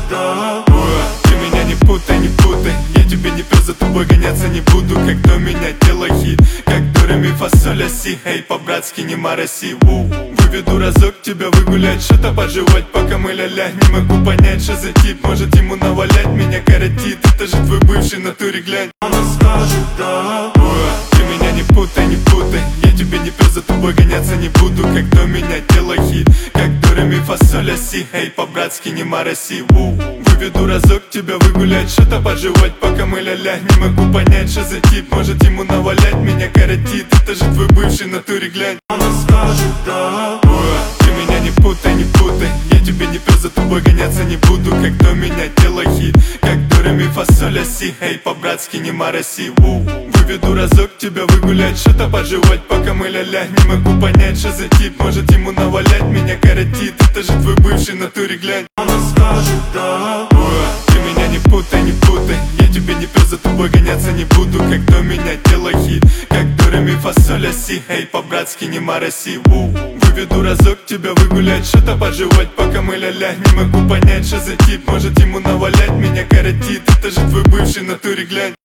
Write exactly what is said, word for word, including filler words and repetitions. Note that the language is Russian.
тобой. Ты меня не путай, не путай, я тебе не пес, за тобой гоняться не буду. Как до меня дело хит, как до ре ми фа соль ля си. Эй, по-братски не мороси. Выведу разок тебя выгулять, что-то пожевать, пока мы ля-ля. Не могу понять, что за тип, может ему навалять, меня коротит. Это же твой бывший, натуре глянь. Она скажет да. Ты меня не путай, не путай, я тебе не пес, за тобой гоняться не буду. Как до меня дело хит, как до ре ми фа соль ля си. Эй, по-братски не мороси. Выведу разок тебя выгулять, что-то пожевать, пока мы ля-ля. Не могу понять, что за тип, может ему навалять, меня коротит. Это же твой бывший, натуре глянь. Она скажет да. Ты меня не путай, не путай, я тебе не пес, за тобой гоняться не буду. Как до меня дело хит, как до ре ми фа соль ля си. Эй, по-братски не мороси. Выведу разок тебя выгулять, что-то пожевать, пока мы ля-ля. Не могу понять, что за тип, может ему навалять, меня коротит. Это же твой бывший, натуре глянь. Она скажет да. Ты меня не путай, не путай, я тебе не пес, за тобой гоняться не буду. Как до меня дело хит, как до ре ми фа соль ля си. Эй, по-братски не мороси. Выведу разок тебя выгулять, что-то пожевать, пока мы ля-ля. Не могу понять, что за тип, может ему навалять, меня коротит. Это же твой бывший, натуре глянь.